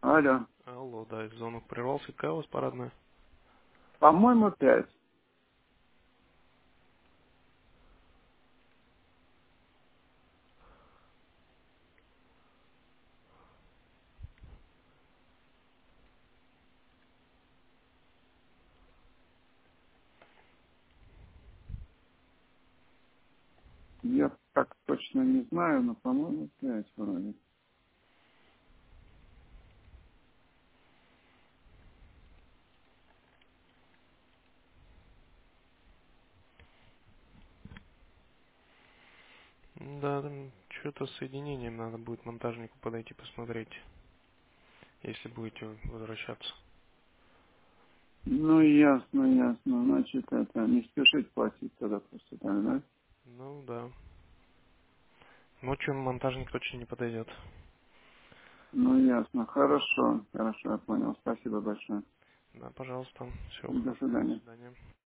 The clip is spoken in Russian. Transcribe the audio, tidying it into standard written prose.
Алло. Алло, да, звонок прервался. Какая у вас парадная? По-моему, 5. Я так точно не знаю, но, по-моему, 5 вроде. Да, там что-то с соединением надо будет монтажнику подойти посмотреть, если будете возвращаться. Ну, ясно, ясно. Значит, это, не спешить платить тогда просто так, да? Ну да. Ночью монтажник точно не подойдет. Ну, ясно. Хорошо, хорошо, я понял. Спасибо большое. Да, пожалуйста. Всего До хорошего. До свидания. свидания.